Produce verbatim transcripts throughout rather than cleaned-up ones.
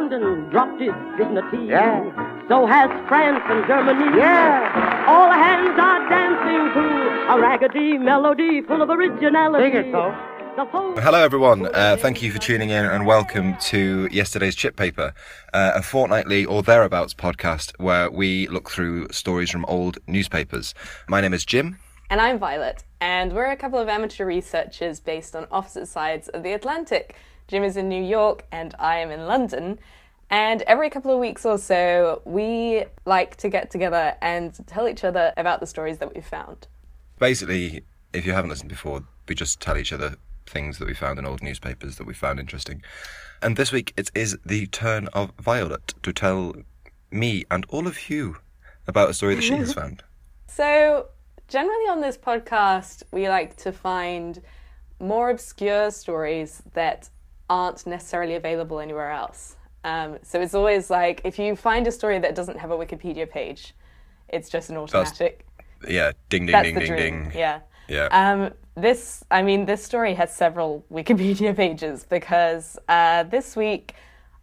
London dropped his dignity. Yeah. So has France and Germany. Yeah. All hands are dancing to a raggedy melody full of originality. Sing it, though. Hello everyone, uh, thank you for tuning in and welcome to yesterday's Chip Paper, uh, a fortnightly or thereabouts podcast where we look through stories from old newspapers. My name is Jim. And I'm Violet, and we're a couple of amateur researchers based on opposite sides of the Atlantic. Jim is in New York and I am in London, and every couple of weeks or so we like to get together and tell each other about the stories that we've found. Basically, if you haven't listened before, we just tell each other things that we found in old newspapers that we found interesting. And this week it is the turn of Violet to tell me and all of you about a story that she has found. So, generally on this podcast, we like to find more obscure stories that aren't necessarily available anywhere else. Um, so it's always like, if you find a story that doesn't have a Wikipedia page, it's just an automatic. That's, yeah, ding, ding, That's ding, the ding, dream. ding. Yeah. Yeah. Um, this, I mean, this story has several Wikipedia pages because uh, this week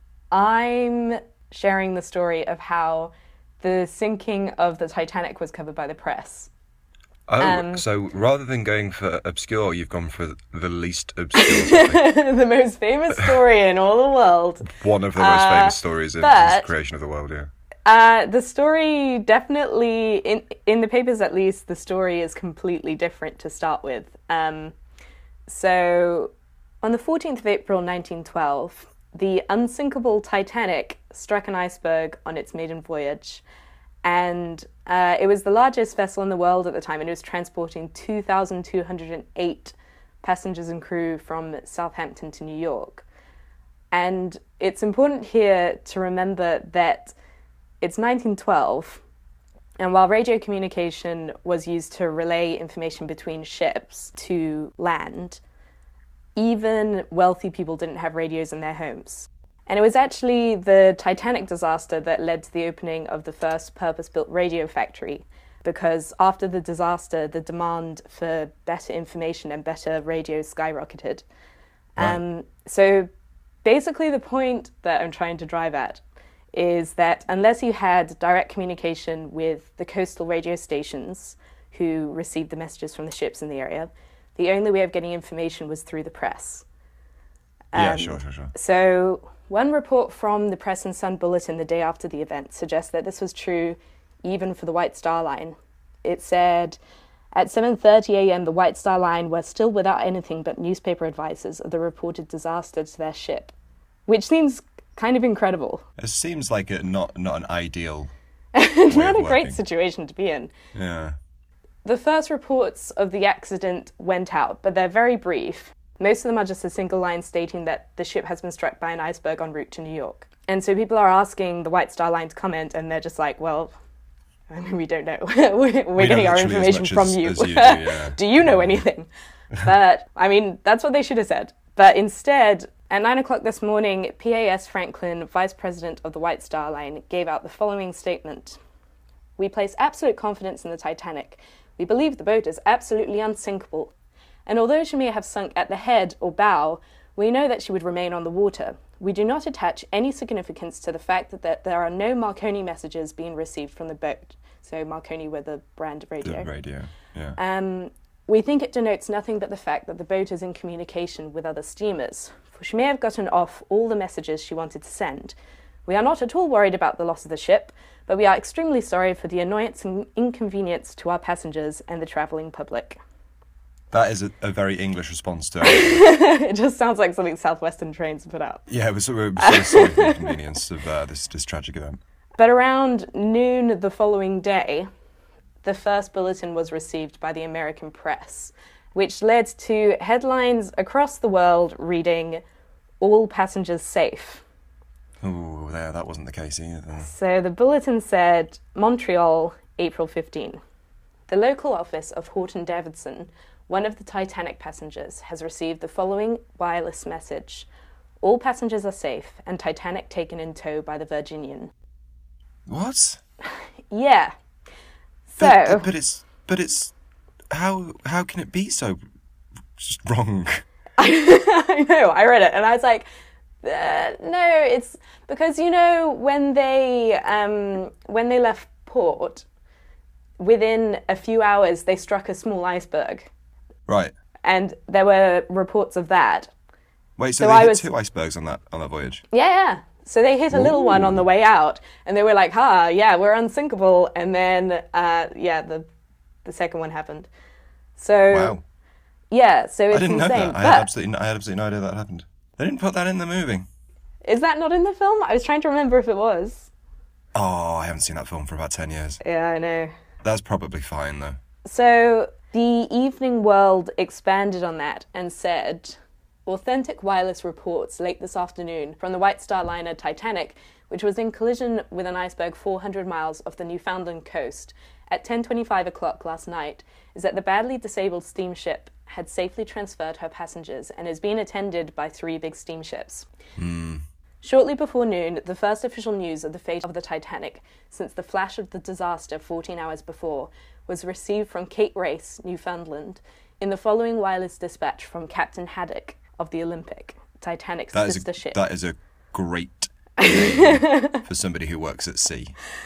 I'm sharing the story of how the sinking of the Titanic was covered by the press. Oh, um, so rather than going for obscure, you've gone for the least obscure topic. The most famous story in all the world. One of the most Uh, famous stories in but- the creation of the world, yeah. Uh, the story definitely, in in the papers at least, the story is completely different to start with. Um, so, on the fourteenth of April nineteen twelve, the unsinkable Titanic struck an iceberg on its maiden voyage, and uh, it was the largest vessel in the world at the time, and it was transporting two thousand two hundred eight passengers and crew from Southampton to New York. And it's important here to remember that it's nineteen twelve, and while radio communication was used to relay information between ships to land, even wealthy people didn't have radios in their homes. And it was actually the Titanic disaster that led to the opening of the first purpose-built radio factory, because after the disaster, the demand for better information and better radios skyrocketed. Right. Um, so basically the point that I'm trying to drive at is that unless you had direct communication with the coastal radio stations who received the messages from the ships in the area, the only way of getting information was through the press. Yeah, Um, sure, sure, sure. So one report from the Press and Sun Bulletin the day after the event suggests that this was true even for the White Star Line. It said, at seven thirty a.m. the White Star Line were still without anything but newspaper advices of the reported disaster to their ship, which seems kind of incredible. It seems like a, not not an ideal Not way a of great working. situation to be in. Yeah. The first reports of the accident went out, but they're very brief. Most of them are just a single line stating that the ship has been struck by an iceberg en route to New York. And so people are asking the White Star Line to comment, and they're just like, well, I mean, we don't know. we're we're We getting know our literally as information much from as- you. as you do, yeah. Do you know anything? But, I mean, that's what they should have said. But instead, at nine o'clock this morning, P A S Franklin, Vice President of the White Star Line, gave out the following statement. We place absolute confidence in the Titanic. We believe the boat is absolutely unsinkable. And although she may have sunk at the head or bow, we know that she would remain on the water. We do not attach any significance to the fact that, that there are no Marconi messages being received from the boat. So Marconi were the brand of radio. The radio, yeah. Um, we think it denotes nothing but the fact that the boat is in communication with other steamers, for she may have gotten off all the messages she wanted to send. We are not at all worried about the loss of the ship, but we are extremely sorry for the annoyance and inconvenience to our passengers and the travelling public. That is a, a very English response to It just sounds like something Southwestern Trains put out. Yeah, it was sort of so sorry for the inconvenience of uh, this, this tragic event. But around noon the following day, the first bulletin was received by the American press, which led to headlines across the world reading, "All passengers safe." Oh, there, that wasn't the case either. So the bulletin said, Montreal, April fifteenth. The local office of Horton Davidson, one of the Titanic passengers, has received the following wireless message. All passengers are safe and Titanic taken in tow by the Virginian. What? Yeah. So... But, but, but it's... But it's... How, how can it be so just wrong? I know, I read it and I was like, Uh, no, it's because, you know, when they um, when they left port, within a few hours they struck a small iceberg. Right. And there were reports of that. Wait, so, So they I hit was- two icebergs on that on that voyage? Yeah, yeah. So they hit a little one on the way out, and they were like, "Ha, yeah, we're unsinkable." And then, uh, yeah, the the second one happened. So Wow. yeah, so it's I didn't insane. know that. I but had absolutely, I had absolutely no idea that happened. They didn't put that in the movie. is that not in the film? I was trying to remember if it was. Oh, I haven't seen that film for about ten years. Yeah, I know. That's probably fine, though. So the Evening World expanded on that and said, authentic wireless reports late this afternoon from the White Star liner Titanic, which was in collision with an iceberg four hundred miles off the Newfoundland coast at ten twenty-five o'clock last night, is that the badly disabled steamship had safely transferred her passengers and is being attended by three big steamships. Shortly before noon, the first official news of the fate of the Titanic since the flash of the disaster fourteen hours before was received from Cape Race, Newfoundland, in the following wireless dispatch from Captain Haddock of the Olympic, Titanic's That is sister a, ship. that is a great name for somebody who works at sea.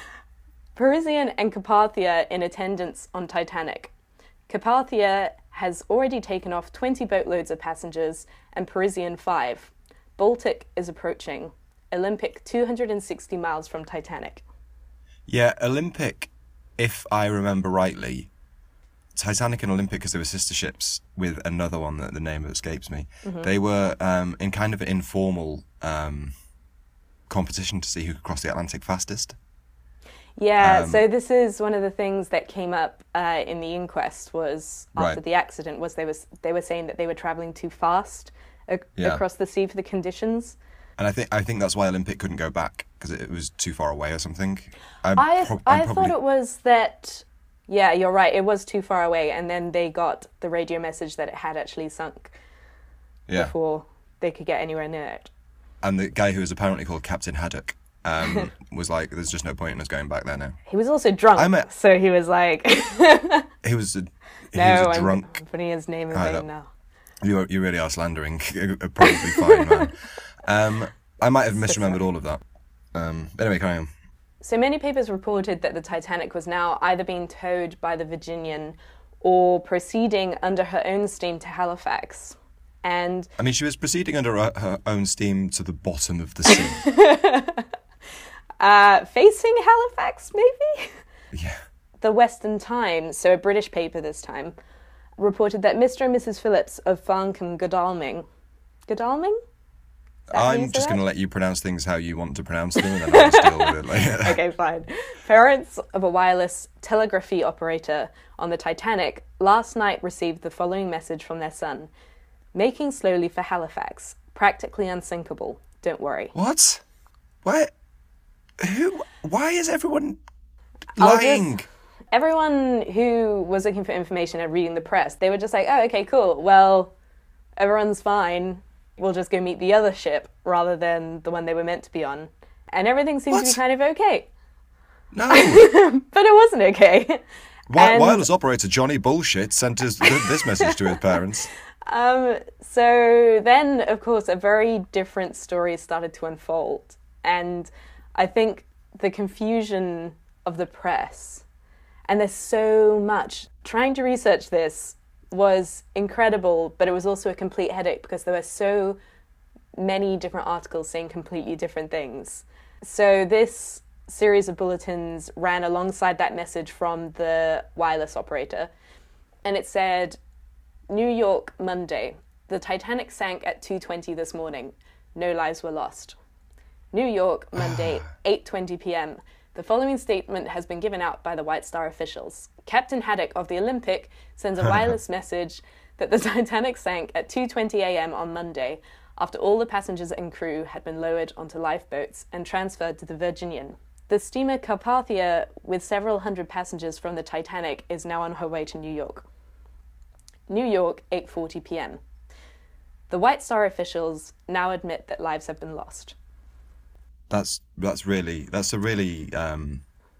Parisian and Carpathia in attendance on Titanic. Carpathia has already taken off twenty boatloads of passengers and Parisian five. Baltic is approaching. Olympic two hundred sixty miles from Titanic. Yeah, Olympic, if I remember rightly, Titanic and Olympic, because they were sister ships with another one that the name escapes me, Mm-hmm. they were um, in kind of an informal um, competition to see who could cross the Atlantic fastest. Yeah, Um, so this is one of the things that came up uh, in the inquest was after Right. the accident was they was they were saying that they were traveling too fast a- Yeah. across the sea for the conditions. And I think I think that's why Olympic couldn't go back, because it, it was too far away or something. I'm I prob- I I'm thought probably- it was that. Yeah, you're right. It was too far away, and then they got the radio message that it had actually sunk yeah. before they could get anywhere near it. And the guy who was apparently called Captain Haddock um, was like, "There's just no point in us going back there now." He was also drunk, I met- so he was like, He was a, he "No, was a I'm drunk. putting his name in I vain know. now." You are- you really are slandering a probably fine man. Um, I might have misremembered all of that. Um, anyway, carry on. So many papers reported that the Titanic was now either being towed by the Virginian or proceeding under her own steam to Halifax. And I mean, she was proceeding under her, her own steam to the bottom of the sea. uh, facing Halifax, maybe? Yeah. The Western Times, so a British paper this time, reported that Mister and Missus Phillips of Farncombe, Godalming. Godalming? Is that how you I'm say just that? going to let you pronounce things how you want to pronounce them, and then I'll just deal with it later. Okay, fine. Parents of a wireless telegraphy operator on the Titanic last night received the following message from their son. Making slowly for Halifax. Practically unsinkable. Don't worry. What? Why? Who? Why is everyone I'll just- lying? Everyone who was looking for information and reading the press, they were just like, oh, okay, cool. Well, everyone's fine. We'll just go meet the other ship rather than the one they were meant to be on. And everything seemed to be What? kind of okay. No. But it wasn't okay. Wi- And- wireless operator Johnny Bullshit sent us th- this message to his parents. Um, so then, of course, a very different story started to unfold. And I think the confusion of the press, and there's so much, trying to research this was incredible, but it was also a complete headache because there were so many different articles saying completely different things. So this series of bulletins ran alongside that message from the wireless operator, and it said, New York, Monday. The Titanic sank at two twenty this morning. No lives were lost. New York, Monday, eight twenty p.m. The following statement has been given out by the White Star officials. Captain Haddock of the Olympic sends a wireless message that the Titanic sank at two twenty a.m. on Monday after all the passengers and crew had been lowered onto lifeboats and transferred to the Virginian. The steamer Carpathia, with several hundred passengers from the Titanic, is now on her way to New York. New York, eight forty p.m. The White Star officials now admit that lives have been lost. That's that's really that's a really um.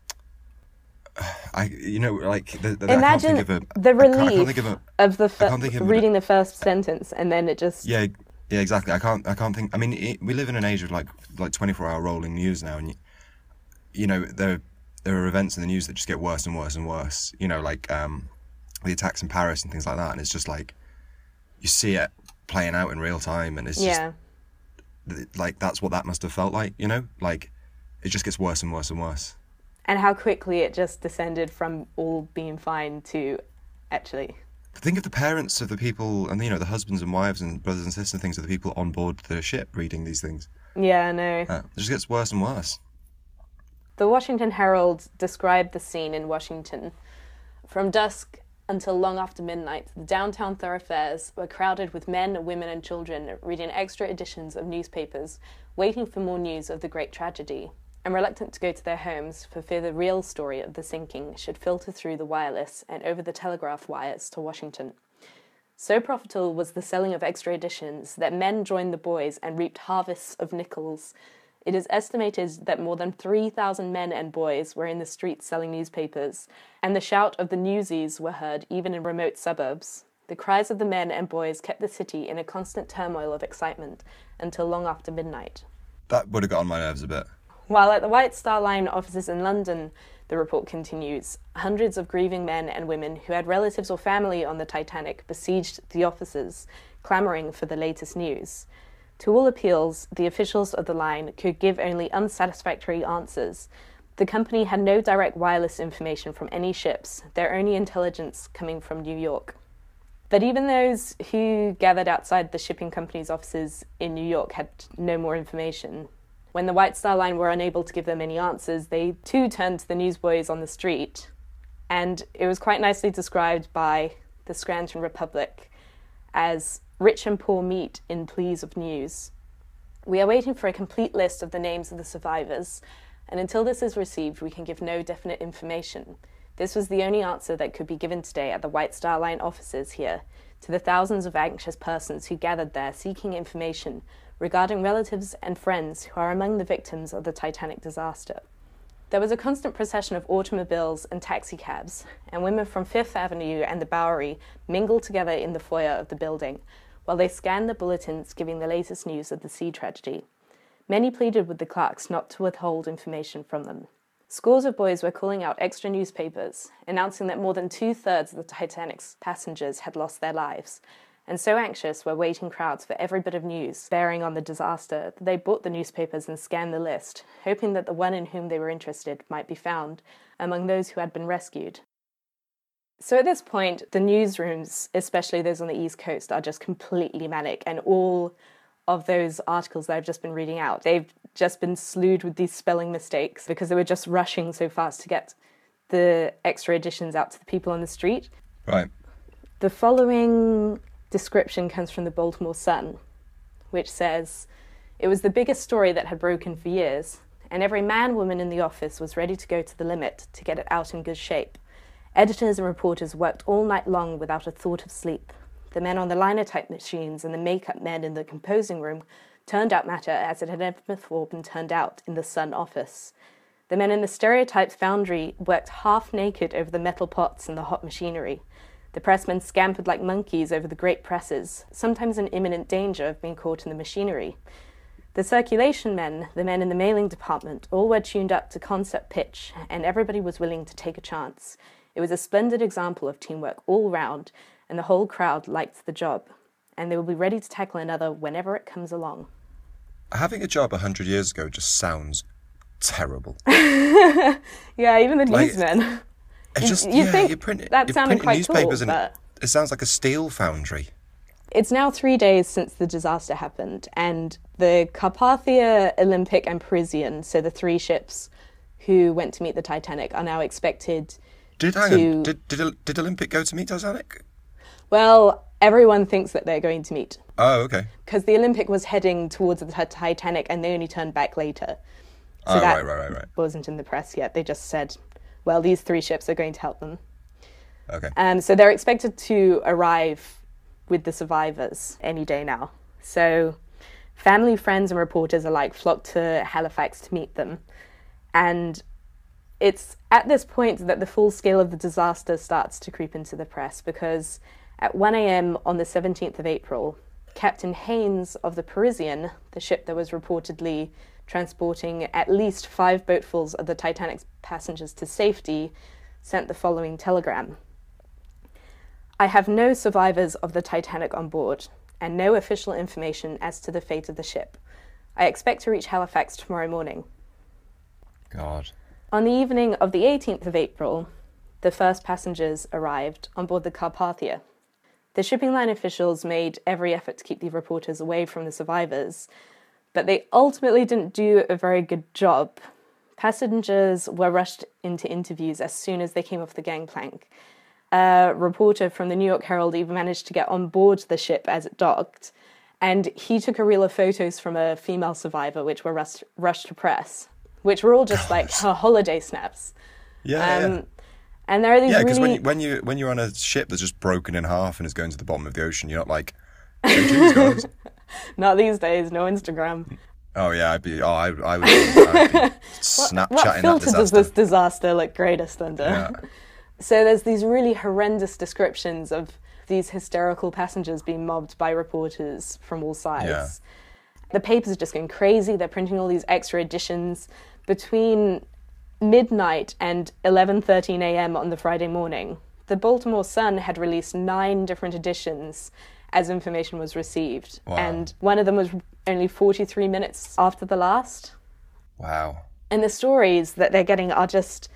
I you know like the, the, I can't Imagine think of a, the I can't- I can't relief think of a, of the I can't think fir- of a- reading the first sentence and then it just... yeah Yeah, exactly. I can't. I can't think. I mean, it, we live in an age of like like twenty-four hour rolling news now, and you, you know there there are events in the news that just get worse and worse and worse. You know, like um, the attacks in Paris and things like that, and it's just like you see it playing out in real time, and it's Yeah. just like that's what that must have felt like. You know, like it just gets worse and worse and worse. And how quickly it just descended from all being fine to actually. Think of the parents of the people, and you know the husbands and wives and brothers and sisters and things of the people on board the ship reading these things. Yeah, I know. Uh, it just gets worse and worse. The Washington Herald described the scene in Washington. From dusk until long after midnight, the downtown thoroughfares were crowded with men, women, and children reading extra editions of newspapers, waiting for more news of the great tragedy, and reluctant to go to their homes for fear the real story of the sinking should filter through the wireless and over the telegraph wires to Washington. So profitable was the selling of extra editions that men joined the boys and reaped harvests of nickels. It is estimated that more than three thousand men and boys were in the streets selling newspapers, and the shout of the newsies were heard even in remote suburbs. The cries of the men and boys kept the city in a constant turmoil of excitement until long after midnight. That would have got on my nerves a bit. While at the White Star Line offices in London, the report continues, hundreds of grieving men and women who had relatives or family on the Titanic besieged the offices, clamouring for the latest news. To all appeals, the officials of the line could give only unsatisfactory answers. The company had no direct wireless information from any ships, their only intelligence coming from New York. But even those who gathered outside the shipping company's offices in New York had no more information. When the White Star Line were unable to give them any answers, they too turned to the newsboys on the street. And it was quite nicely described by the Scranton Republic as rich and poor meet in pleas of news. We are waiting for a complete list of the names of the survivors, and until this is received, we can give no definite information. This was the only answer that could be given today at the White Star Line offices here to the thousands of anxious persons who gathered there seeking information regarding relatives and friends who are among the victims of the Titanic disaster. There was a constant procession of automobiles and taxicabs, and women from Fifth Avenue and the Bowery mingled together in the foyer of the building, while they scanned the bulletins giving the latest news of the sea tragedy. Many pleaded with the clerks not to withhold information from them. Scores of boys were calling out extra newspapers, announcing that more than two-thirds of the Titanic's passengers had lost their lives, and so anxious were waiting crowds for every bit of news bearing on the disaster that they bought the newspapers and scanned the list, hoping that the one in whom they were interested might be found among those who had been rescued. So at this point, the newsrooms, especially those on the East Coast, are just completely manic, and all of those articles that I've just been reading out, they've just been slewed with these spelling mistakes because they were just rushing so fast to get the extra editions out to the people on the street. Right. The following description comes from the Baltimore Sun, which says, "It was the biggest story that had broken for years, and every man, woman in the office was ready to go to the limit to get it out in good shape. Editors and reporters worked all night long without a thought of sleep. The men on the linotype machines and the makeup men in the composing room turned out matter as it had never before been turned out in the Sun office. The men in the stereotype foundry worked half naked over the metal pots and the hot machinery. The pressmen scampered like monkeys over the great presses, sometimes in imminent danger of being caught in the machinery. The circulation men, the men in the mailing department, all were tuned up to concept pitch, and everybody was willing to take a chance. It was a splendid example of teamwork all round, and the whole crowd liked the job, and they will be ready to tackle another whenever it comes along." Having a job a hundred years ago just sounds terrible. Yeah, even the Like, newsmen. It's just you yeah, think you're printing, that you're sounded printing quite newspapers cool, and but it sounds like a steel foundry. it's now three days since the disaster happened, and the Carpathia, Olympic, and Parisian, so the three ships who went to meet the Titanic, are now expected Did hang to... on, did, did did Olympic go to meet Titanic? Well, everyone thinks that they're going to meet, Oh, okay. because the Olympic was heading towards the Titanic, and they only turned back later. So Oh, that right, right, right, right. wasn't in the press yet. They just said, well, these three ships are going to help them. Okay. Um, so they're expected to arrive with the survivors any day now. So family, friends, and reporters alike flocked to Halifax to meet them. And it's at this point that the full scale of the disaster starts to creep into the press, because at one a.m. on the seventeenth of April, Captain Haynes of the Parisian, the ship that was reportedly transporting at least five boatfuls of the Titanic's passengers to safety, sent the following telegram. I have no survivors of the Titanic on board, and no official information as to the fate of the ship. I expect to reach Halifax tomorrow morning. God. On the evening of the eighteenth of April, the first passengers arrived on board the Carpathia. The shipping line officials made every effort to keep the reporters away from the survivors, but they ultimately didn't do a very good job. Passengers were rushed into interviews as soon as they came off the gangplank. A reporter from the New York Herald even managed to get on board the ship as it docked, and he took a reel of photos from a female survivor, which were rushed, rushed to press, which were all just like her holiday snaps. Yeah, um, yeah. And there are these Yeah, because really... when, you, when, you, when you're on a ship that's just broken in half and is going to the bottom of the ocean, you're not like, hey, geez, guys. Not these days, no Instagram. Oh, yeah, I'd be, oh, I, I would be, I'd be Snapchatting What that filter disaster. does this disaster look greatest under? Yeah. So there's these really horrendous descriptions of these hysterical passengers being mobbed by reporters from all sides. Yeah. The papers are just going crazy. They're printing all these extra editions. Between midnight and eleven thirteen a.m. on the Friday morning, the Baltimore Sun had released nine different editions as information was received. Wow. And one of them was only forty-three minutes after the last. Wow. And the stories that they're getting are just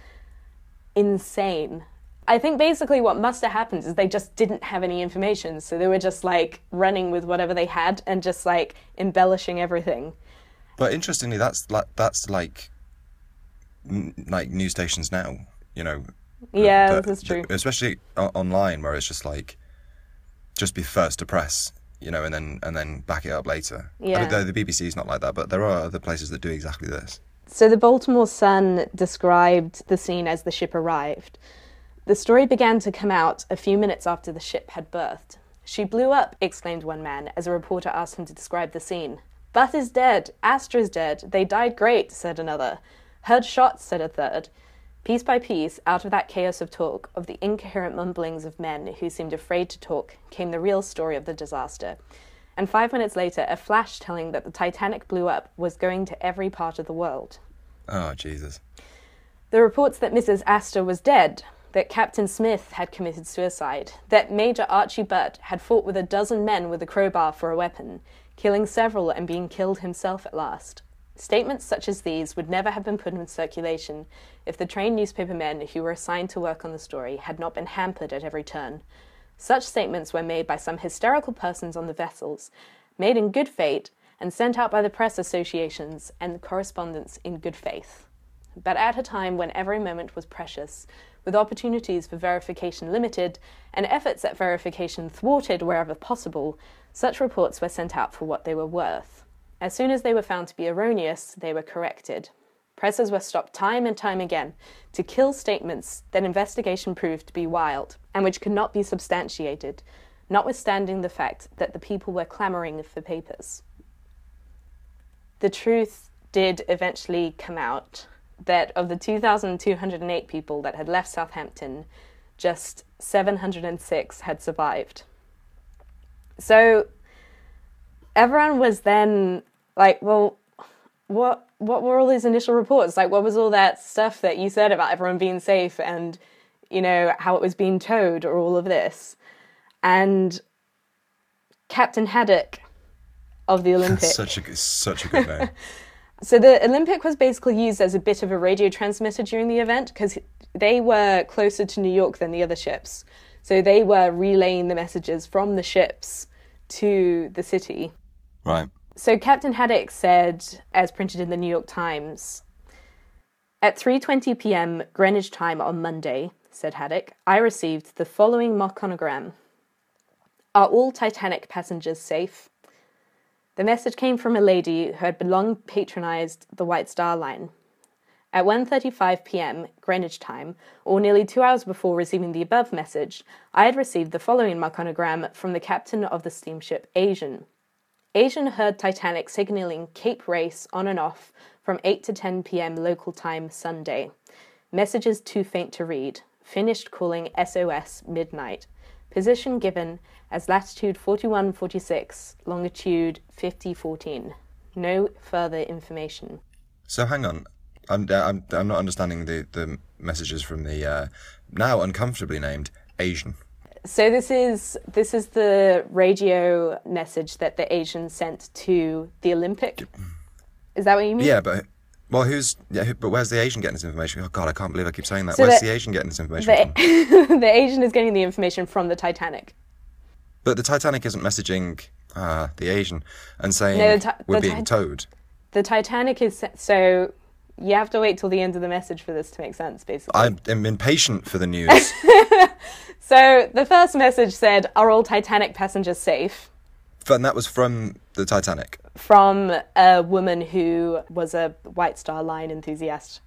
insane. I think basically what must have happened is they just didn't have any information, so they were just like running with whatever they had and just like embellishing everything. But interestingly, that's like, that's like, n- like news stations now, you know. Yeah, the, this is true. The, especially o- online, where it's just like, just be first to press, you know, and then and then back it up later. Yeah. I mean, the, the B B C is not like that, but there are other places that do exactly this. So the Baltimore Sun described the scene as the ship arrived. The story began to come out a few minutes after the ship had berthed. She blew up, exclaimed one man, as a reporter asked him to describe the scene. Butt is dead. Astra's dead. They died great, said another. Heard shots, said a third. Piece by piece, out of that chaos of talk, of the incoherent mumblings of men who seemed afraid to talk, came the real story of the disaster. And five minutes later, a flash telling that the Titanic blew up was going to every part of the world. Oh, Jesus. The reports that Missus Astor was dead, that Captain Smith had committed suicide, that Major Archie Butt had fought with a dozen men with a crowbar for a weapon, killing several and being killed himself at last. Statements such as these would never have been put in circulation if the trained newspaper men who were assigned to work on the story had not been hampered at every turn. Such statements were made by some hysterical persons on the vessels, made in good faith, and sent out by the press associations and the correspondents in good faith. But at a time when every moment was precious, with opportunities for verification limited, and efforts at verification thwarted wherever possible, such reports were sent out for what they were worth. As soon as they were found to be erroneous, they were corrected. Presses were stopped time and time again to kill statements that investigation proved to be wild and which could not be substantiated, notwithstanding the fact that the people were clamouring for papers. The truth did eventually come out that of the two thousand two hundred eight people that had left Southampton, just seven hundred six had survived. So everyone was then like, well, what what were all these initial reports? Like, what was all that stuff that you said about everyone being safe and, you know, how it was being towed or all of this? And Captain Haddock of the Olympic. such a such a good name. So the Olympic was basically used as a bit of a radio transmitter during the event because they were closer to New York than the other ships. So they were relaying the messages from the ships to the city. Right. So Captain Haddock said, as printed in the New York Times, at three twenty p.m. Greenwich time on Monday, said Haddock, I received the following monogram. Are all Titanic passengers safe? The message came from a lady who had long patronised the White Star Line. At one thirty-five p.m. Greenwich time, or nearly two hours before receiving the above message, I had received the following monogram from the captain of the steamship Asian. Asian heard Titanic signalling Cape Race on and off from eight to ten p.m. local time Sunday. Messages too faint to read. Finished calling S O S midnight. Position given as latitude forty-one forty-six, longitude fifty fourteen. No further information. So hang on, I'm I'm I'm not understanding the the messages from the uh, now uncomfortably named Asian. So this is this is the radio message that the Asian sent to the Olympic. Is that what you mean? Yeah, but well, who's yeah? Who, but where's the Asian getting this information? Oh God, I can't believe I keep saying that. So where's the, the Asian getting this information the, from? the Asian is getting the information from the Titanic. But the Titanic isn't messaging uh, the Asian and saying No, the ti- we're the being ti- towed. The Titanic is so you have to wait till the end of the message for this to make sense, basically. I'm, I'm impatient for the news. So the first message said, "Are all Titanic passengers safe?" And that was from the Titanic. From a woman who was a White Star Line enthusiast.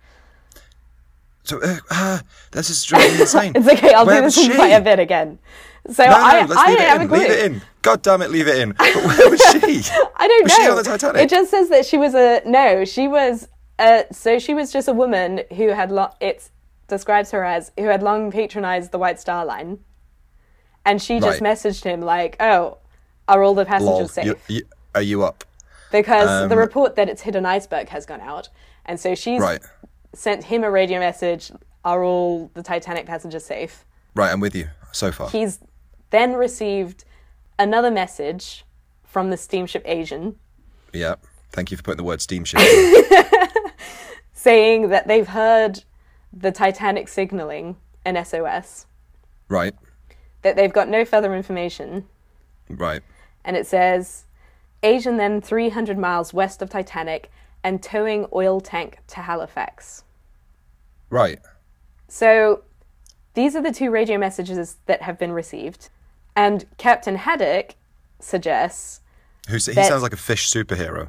So, uh, uh, this is driving me insane. It's okay, I'll Where do was this in she? quite a bit again. So No, no, I, let's I leave don't it have in. a clue. Leave it in. God damn it, leave it in. But where was she? I don't was know. she on the Titanic? It just says that she was a no. She was uh so she was just a woman who had lo- it describes her as who had long patronised the White Star Line, and she just Right. messaged him like, "Oh, are all the passengers Lol. safe?" You, you, are you up? Because Um, the report that it's hit an iceberg has gone out, and so she's Right. sent him a radio message. Are all the Titanic passengers safe? Right, I'm with you so far. He's then received another message from the steamship Asian Yeah. Thank you for putting the word steamship in. saying that they've heard the Titanic signaling an S O S, Right, that they've got no further information, right. and it says, Asian then three hundred miles west of Titanic and towing oil tank to Halifax. Right. So these are the two radio messages that have been received, and Captain Haddock suggests Who's, he That- sounds like a fish superhero.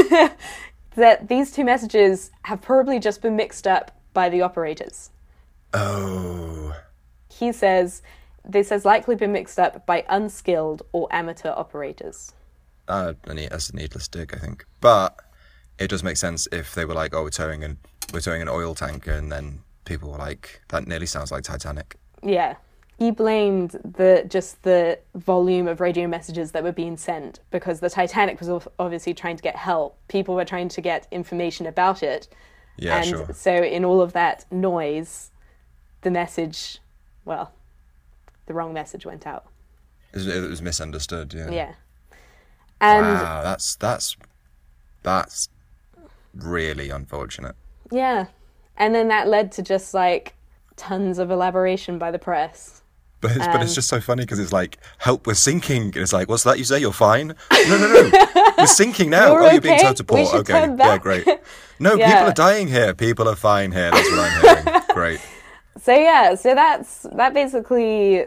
that these two messages have probably just been mixed up by the operators. Oh. He says this has likely been mixed up by unskilled or amateur operators. Uh, I need- that's a needless dig, I think. But it does make sense if they were like, oh, we're towing an, we're towing an oil tanker, and then people were like, that nearly sounds like Titanic. Yeah. He blamed the just the volume of radio messages that were being sent because the Titanic was ob- obviously trying to get help. People were trying to get information about it. Yeah, and sure. so in all of that noise, the message, well, the wrong message went out. It was, it was misunderstood, yeah. Yeah. And Wow, that's, that's, that's really unfortunate. yeah. And then that led to just like tons of elaboration by the press. But it's, but Um, it's just so funny because it's like, help, we're sinking. And it's like, what's that you say? You're fine? No, no, no. We're sinking now. You're oh, you're being okay? towed to We port. should Okay. turn Yeah, back. great. No, Yeah. people are dying here. People are fine here. That's what I'm hearing. Great. So yeah, so that's that basically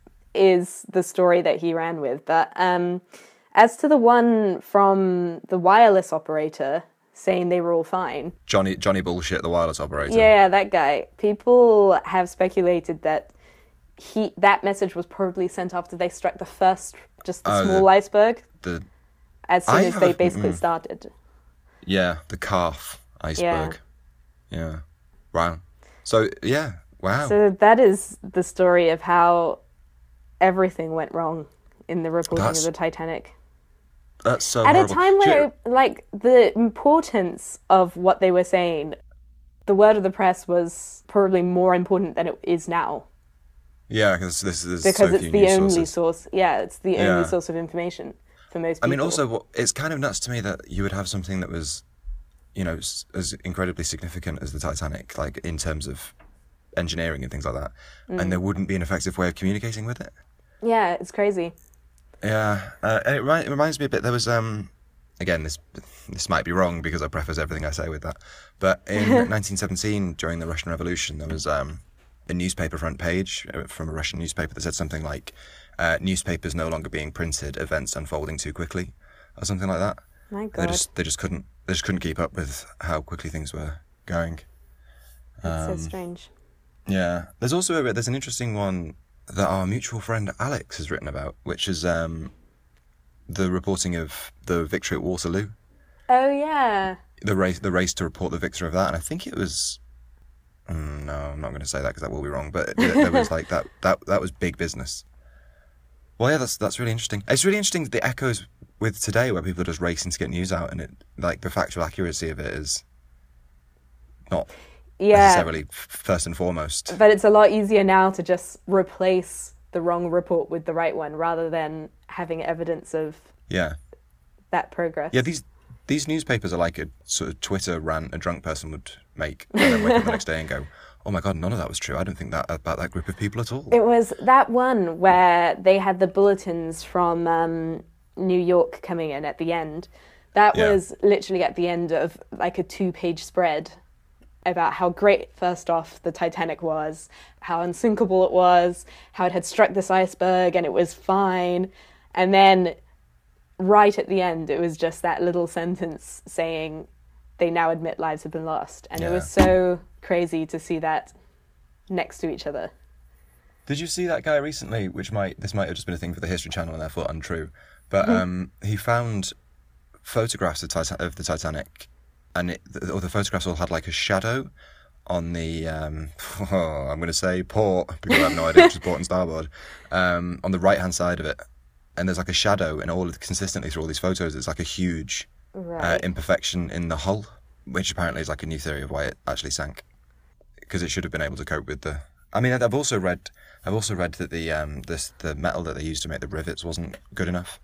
is the story that he ran with. But um, as to the one from the wireless operator saying they were all fine, Johnny Johnny Bullshit, the wireless operator. yeah, that guy. People have speculated that he that message was probably sent after they struck the first, just the Oh, small the- iceberg, The as soon I as they have- basically mm. started. yeah, the calf iceberg. Yeah. Wow. So yeah, wow. So that is the story of how everything went wrong in the reporting That's of the Titanic. That's so At horrible. a time Do you- where, like, the importance of what they were saying, the word of the press was probably more important than it is now. yeah, because this is Because so it's few the news only sources. source. Yeah, it's the Yeah. only source of information for most I people. mean, also, what, it's kind of nuts to me that you would have something that was, you know, s- as incredibly significant as the Titanic, like in terms of engineering and things like that, Mm. and there wouldn't be an effective way of communicating with it. Yeah, it's crazy. Yeah, uh, and it, remi- it reminds me a bit. There was, um, again, this this might be wrong because I preface everything I say with that, but in nineteen seventeen, during the Russian Revolution, there was um, a newspaper front page uh, from a Russian newspaper that said something like, uh, "Newspapers no longer being printed, events unfolding too quickly," or something like that. My They God, just they just couldn't they just couldn't keep up with how quickly things were going. that's um, so strange. Yeah, there's also a, there's an interesting one that our mutual friend Alex has written about, which is um, the reporting of the victory at Waterloo, Oh, yeah. the race the race to report the victory of that, and I think it was. Mm, no, I'm not going to say that because that will be wrong. But there, there was like that that that was big business. Well, yeah, that's that's really interesting. It's really interesting the echoes with today, where people are just racing to get news out, and it like the factual accuracy of it is not Yeah, necessarily f- first and foremost. but it's a lot easier now to just replace the wrong report with the right one rather than having evidence of Yeah, that progress. yeah. These these newspapers are like a sort of Twitter rant a drunk person would make, and then wake up the next day and go, "Oh my god, none of that was true. I don't think that about that group of people at all." It was that one where they had the bulletins from um, New York coming in at the end. That Yeah. was literally at the end of like a two-page spread about how great, first off, the Titanic was, how unsinkable it was, how it had struck this iceberg and it was fine. And then right at the end, it was just that little sentence saying they now admit lives have been lost. And Yeah. it was so crazy to see that next to each other. Did you see that guy recently? Which might this might have just been a thing for the History Channel and therefore untrue, but um, he found photographs of, Titan- of the Titanic, and it, the, or the photographs all had like a shadow on the um, oh, I'm going to say port because I have no idea which is port and starboard, um, on the right hand side of it, and there's like a shadow, and all consistently through all these photos, it's like a huge uh, Right. imperfection in the hull, which apparently is like a new theory of why it actually sank, because it should have been able to cope with the. I mean, I've also read, I've also read that the um, this the metal that they used to make the rivets wasn't good enough,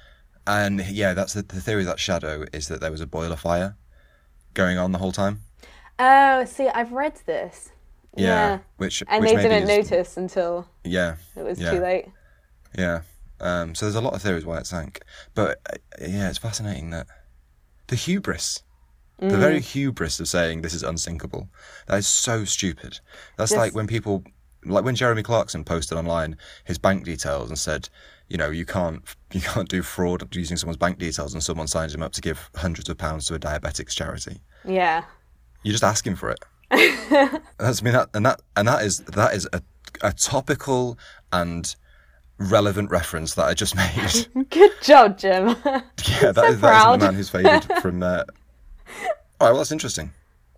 and yeah, that's the, the theory of that shadow is that there was a boiler fire going on the whole time. Oh, see, I've read this. Yeah, which And which they maybe didn't is- notice until Yeah, it was yeah, too late. yeah. Um, so there's a lot of theories why it sank, but uh, yeah, it's fascinating that the hubris. The very hubris of saying this is unsinkable. That is so stupid. That's Just- like when people, like when Jeremy Clarkson posted online his bank details and said, you know, you can't you can't do fraud using someone's bank details, and someone signs him up to give hundreds of pounds to a diabetics charity. Yeah. You're just asking for it. That's I mean that and that and that is that is a a topical and relevant reference that I just made. Good job, Jim. Yeah, that So is that is proud. the man who's faded from. Uh... All right, well that's interesting.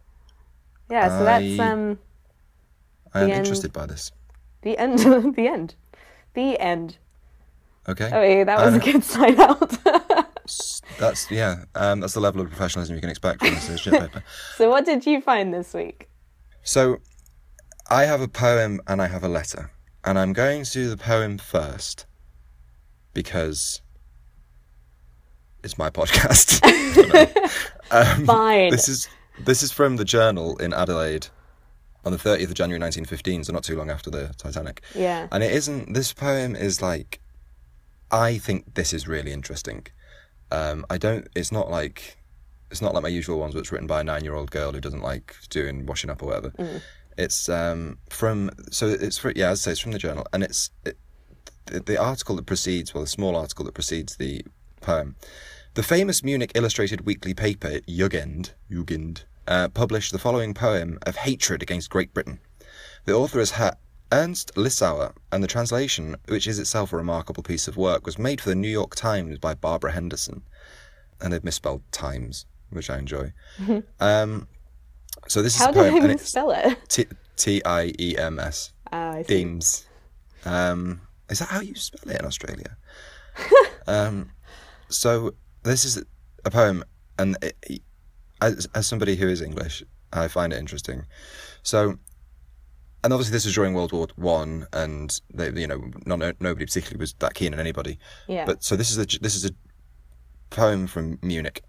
Yeah, so that's I- um I am The end. interested by this. the end. The end. The end. Okay. Oh, yeah, that was Uh, a good sign out. That's yeah. Um, that's the level of professionalism you can expect from this shit paper. So, what did you find this week? So, I have a poem and I have a letter, and I'm going to do the poem first because it's my podcast. I don't know. um, Fine. This is this is from the Journal in Adelaide on the thirtieth of January nineteen fifteen, so not too long after the Titanic. Yeah. And it isn't. This poem is like, I think this is really interesting. Um, I don't. It's not like, it's not like my usual ones, but it's written by a nine-year-old girl who doesn't like doing washing up or whatever. Mm. It's um from. So it's for yeah, as I say, it's from the Journal, and it's it, the, the article that precedes, well, the small article that precedes the poem. The famous Munich illustrated weekly paper Jugend, Jugend uh, published the following poem of hatred against Great Britain. The author is ha- Ernst Lissauer, and the translation, which is itself a remarkable piece of work, was made for the New York Times by Barbara Henderson. And they've misspelled Times, which I enjoy. um, so this How is a poem, did I and it's misspell it? T- T I E M S. Ah, I see. Deems. Um, is that how you spell it in Australia? um, so this is a poem, and it, as, as somebody who is English, I find it interesting. So, and obviously this was during World War One, and they, you know, not, nobody particularly was that keen on anybody. Yeah. But so this is a this is a poem from Munich.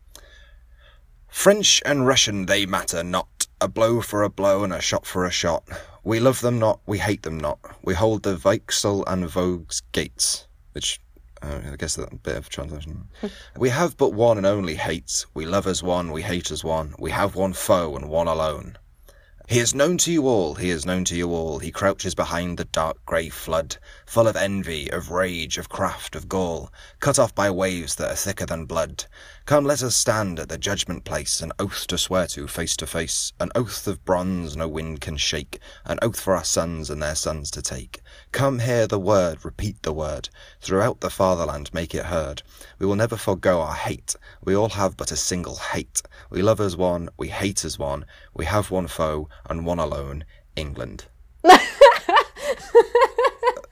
French and Russian, they matter not. A blow for a blow and a shot for a shot. We love them not, we hate them not. We hold the Vauxhall and Vogue's gates, which uh, I guess that's a bit of translation. We have but one and only hate. We love as one, we hate as one. We have one foe and one alone. He is known to you all, he is known to you all. He crouches behind the dark grey flood, full of envy, of rage, of craft, of gall, cut off by waves that are thicker than blood. Come, let us stand at the judgment place, an oath to swear to face to face, an oath of bronze no wind can shake, an oath for our sons and their sons to take. Come, hear the word, repeat the word, throughout the fatherland make it heard. We will never forego our hate, we all have but a single hate. We love as one, we hate as one, we have one foe and one alone, England.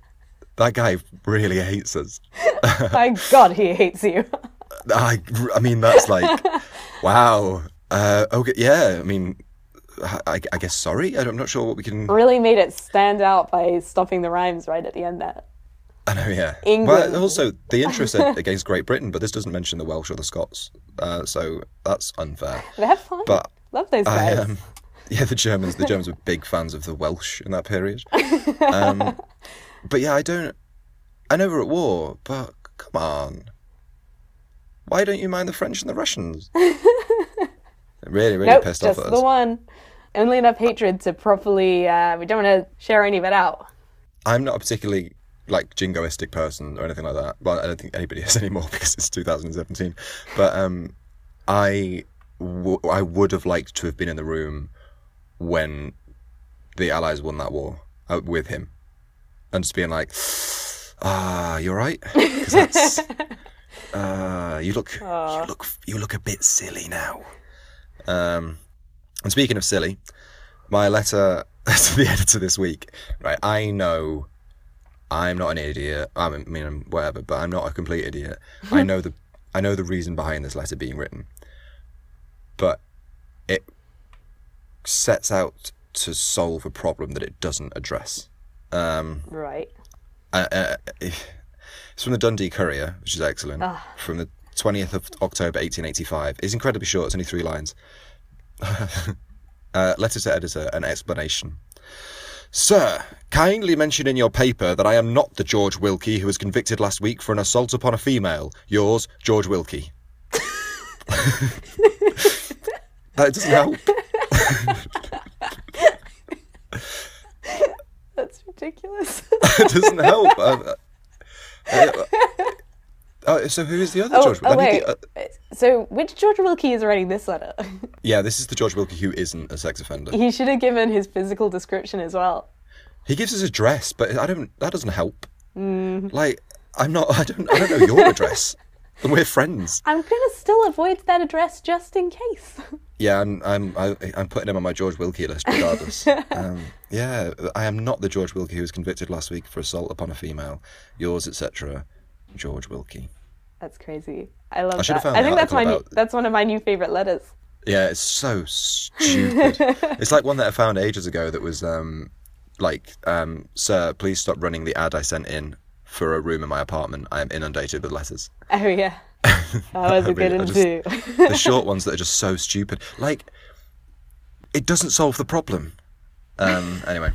that guy really hates us. My God, he hates you. I, I mean, that's like, wow. Uh, okay, yeah, I mean, I, I guess sorry. I'm not sure what we can... Really made it stand out by stopping the rhymes right at the end there. I know, yeah. England. Well, also, the intro said against Great Britain, but this doesn't mention the Welsh or the Scots, uh, so that's unfair. They're fine. But Love those guys. I, um, yeah, the Germans. The Germans were big fans of the Welsh in that period. Um, but yeah, I don't. I know we're at war, but come on, why don't you mind the French and the Russians? really, really nope, pissed just off at the us. one. Only enough hatred to properly. Uh, we don't want to share any of it out. I'm not a particularly like jingoistic person or anything like that. Well, I don't think anybody is anymore because it's two thousand seventeen. But um, I, w- I would have liked to have been in the room when the Allies won that war uh, with him, and just being like, "Ah, you're right," because that's uh, you look, Aww. you look, you look a bit silly now. Um, and speaking of silly, my letter to the editor this week. Right, I know. I'm not an idiot. I mean, I'm whatever, but I'm not a complete idiot. I know the I know the reason behind this letter being written, but it sets out to solve a problem that it doesn't address. Um, Right. uh, uh, it's from the Dundee Courier, which is excellent. Ah. From the twentieth of October, eighteen eighty-five. It's incredibly short. It's only three lines. uh, letter to editor, an explanation. Sir, kindly mention in your paper that I am not the George Wilkie who was convicted last week for an assault upon a female. Yours, George Wilkie. That doesn't help. That's ridiculous. It doesn't help. Uh, uh, uh, so who is the other oh, George? oh I need wait. the, uh, So which George Wilkie is writing this letter? yeah, this is the George Wilkie who isn't a sex offender. He should have given his physical description as well. He gives his address, but I don't. That doesn't help. Mm. Like, I'm not. I don't. I don't know your address, and we're friends. I'm gonna still avoid that address just in case. Yeah, I'm. I'm. I, I'm putting him on my George Wilkie list regardless. um, yeah, I am not the George Wilkie who was convicted last week for assault upon a female. Yours, et cetera, George Wilkie. That's crazy. I love I should that. have found I the think that's my article new, about- that's one of my new favorite letters. Yeah, it's so stupid. It's like one that I found ages ago that was um, like, um, sir, please stop running the ad I sent in for a room in my apartment. I am inundated with letters. Oh yeah, that was a good I one just- too. The short ones that are just so stupid. Like, it doesn't solve the problem. Um, anyway.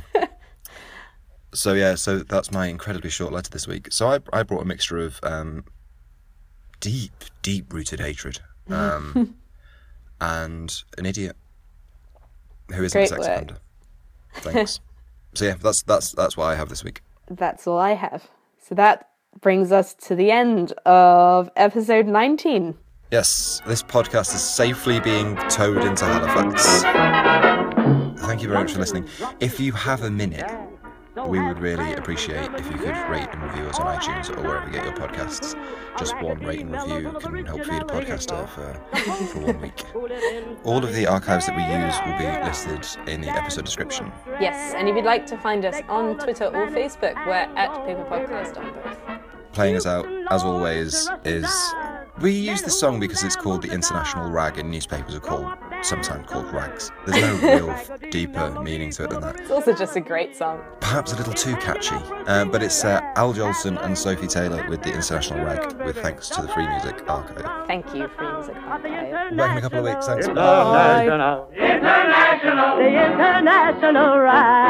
So yeah, so that's my incredibly short letter this week. So I I brought a mixture of um, deep, deep-rooted hatred um, and an idiot who isn't Great a sex work. offender. Thanks. So yeah, that's that's that's what I have this week. That's all I have. So that brings us to the end of episode nineteen. Yes, this podcast is safely being towed into Halifax. Thank you very much for listening. If you have a minute, we would really appreciate if you could rate and review us on iTunes or wherever you get your podcasts. Just one rate and review can help feed a podcaster for, for one week. All of the archives that we use will be listed in the episode description. Yes, and if you'd like to find us on Twitter or Facebook, we're at Paper Podcast on both. Playing us out, as always, is... We use this song because it's called the International Rag, and newspapers are called sometimes called rags. There's no real deeper meaning to it than that. It's also just a great song. Perhaps a little too catchy, um, but it's uh, Al Jolson and Sophie Taylor with the International Rag, with thanks to the Free Music Archive. Thank you, Free Music Archive. Back in a couple of weeks, thanks. International, international, the international ride.